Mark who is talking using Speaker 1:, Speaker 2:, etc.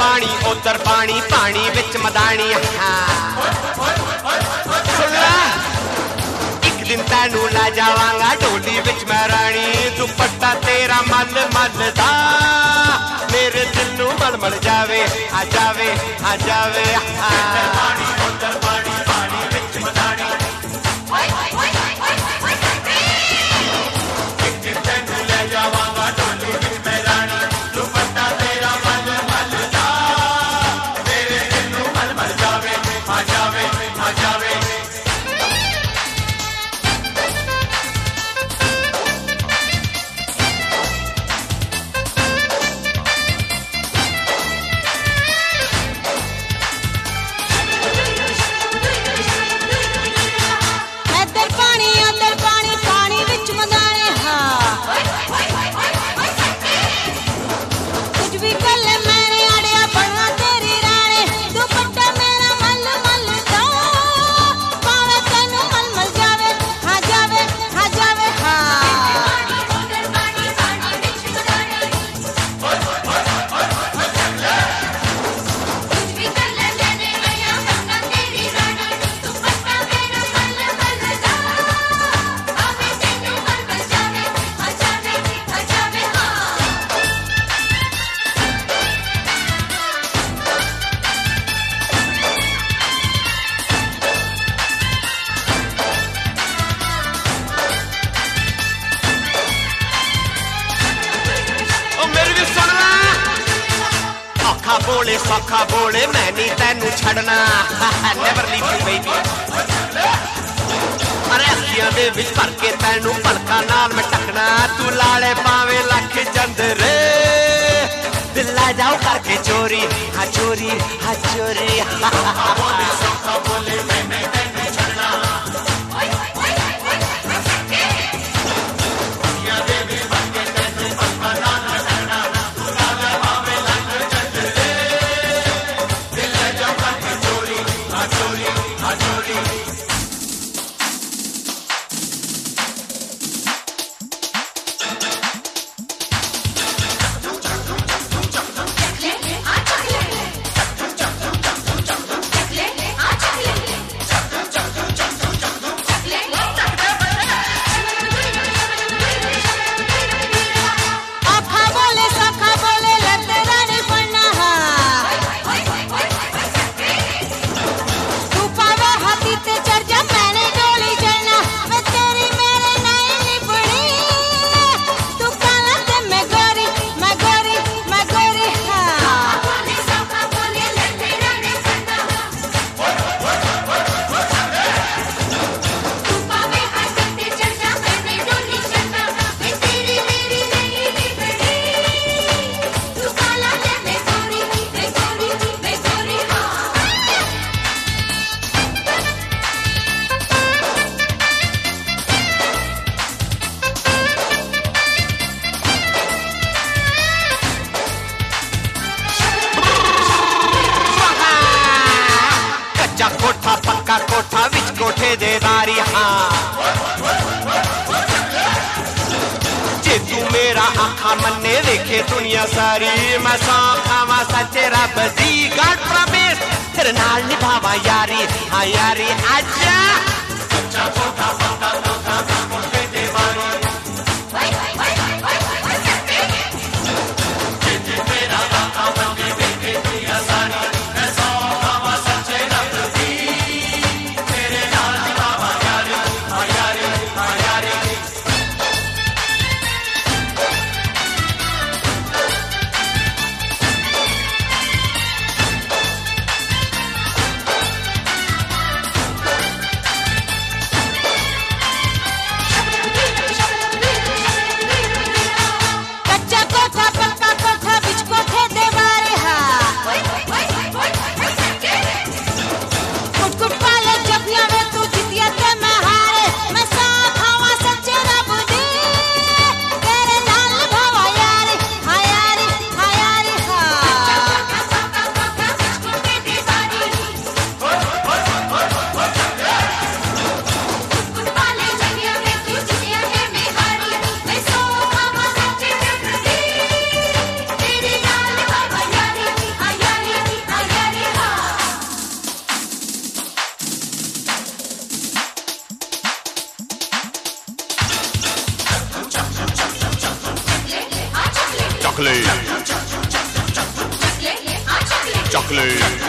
Speaker 1: पानी उधर पानी पानी विच मदानी सुन ला एक दिन तैनू ला जावांगा डोली विच मैं रानी दुपट्टा तेरा मल मलदा मेरे दिल नू मल मल जावे आ जावे आ जावे पानी उधर पानी पानी विच मदानी एक दिन तैनू ला जावांगा डोली विच मैं रानी दुपट्टा तेरा मल मलदा मेरे दिल नू मल मल जावे आ जावे आ जावे बोले सौखा बोले मैं नहीं तेनू छड़ना नेवर लीव यू बेबी अरे अखियां दे विच भर के तेनू पलकां नाल मैं टकना तू लाले पावे लख जंदरे दिल ला जाओ करके चोरी हाँ चोरी हाँ चोरी बोले सौखा बोले मैं नहीं तेनू छड़ना अखियां दे विच भर के तेनू पलकां नाल मैं टकना तू लाले पावे लख जंदरे कोठा पक्का कोठा विच कोठे दे दारी हाँ जे तू मेरा आखा मन्ने देखे दुनिया सारी मैं सौ खावा सच्चे रब दी गॉड प्रॉमिस तेरे नाल निभावा यारी हाँ यारी आजा कच्चा कोठा पक्का कोठा विच कोठे दे दारी जे मेरा आखा मन्ने देखे दुनिया सारी मैं सौ खावा सच्चे रब चॉकलेट चॉकलेट